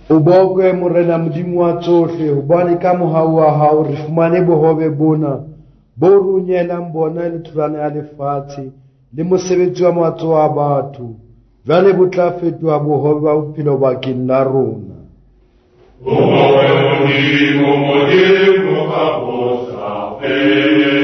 O bokwe morena modimo wa tsohle, hobane ka mohau wa hao re fumane bohobe bona bo runyelang bona le thulano ya lefatshe le mosebetsi wa matsoho a batho. Jwale bo tla fetoha bohobe ba bophelo bakeng la rona. O Modimo ka bosa